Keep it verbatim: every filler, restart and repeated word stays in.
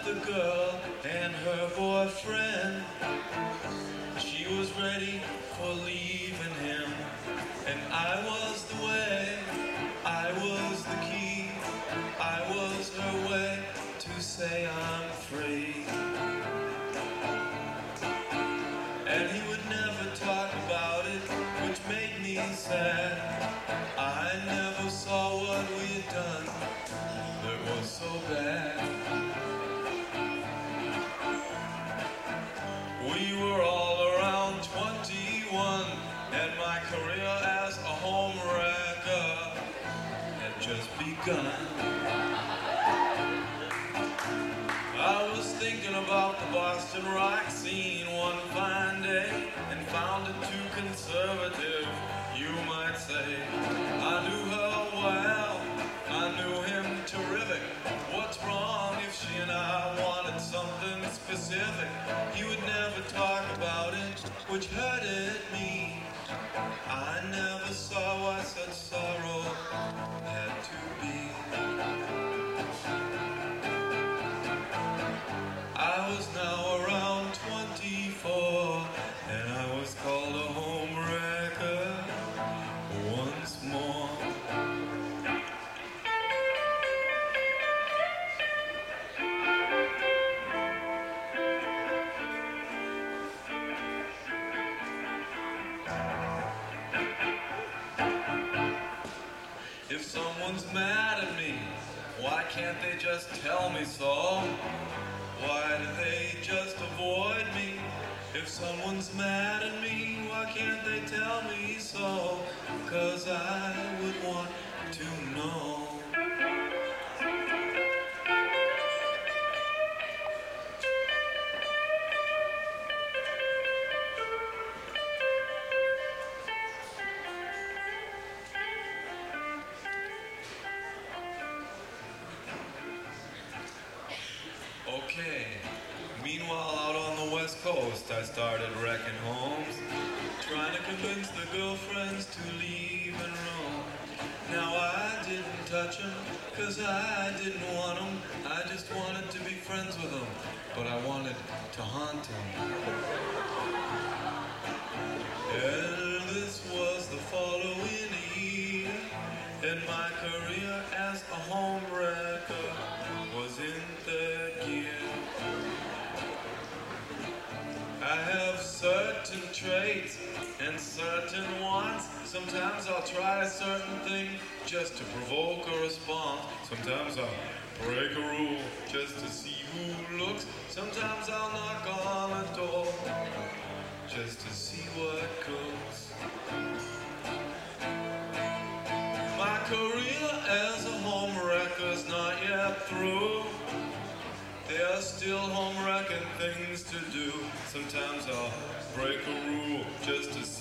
the girl and her boyfriend. She was ready for leaving him, and I was the way, I was the key, I was her way to say I'm free. And he would never talk about it, which made me sad. I never saw what we had done that was so bad. We were all around twenty-one, and my career as a home wrecker had just begun. I was thinking about the Boston rock scene one fine day and found it too conservative, you might say. I knew her well, I knew him terrific. What's wrong if she and I wanted something specific? He would never talk about it, which hurted me. I never saw why such sorrow had to be. I was now around twenty-four, and I was called a home wrecker once more. If someone's mad at me, why can't they just tell me so? Why do they just avoid me? If someone's mad at me, why can't they tell me so? 'Cause I would want to know. Okay. Meanwhile, out on the West Coast, I started wrecking homes, trying to convince the girlfriends to leave and roam. Now I didn't touch them, 'cause I didn't want them. I just wanted to be friends with them, but I wanted to haunt them. And this was the following year, and my career as a home wrecker was in third gear. I have certain traits and certain wants. Sometimes I'll try a certain thing just to provoke a response. Sometimes I'll break a rule just to see who looks. Sometimes I'll knock on a door just to see what cooks. My career as a home wrecker's not yet through. There's still home wrecking things to do. Sometimes I'll break a rule just to see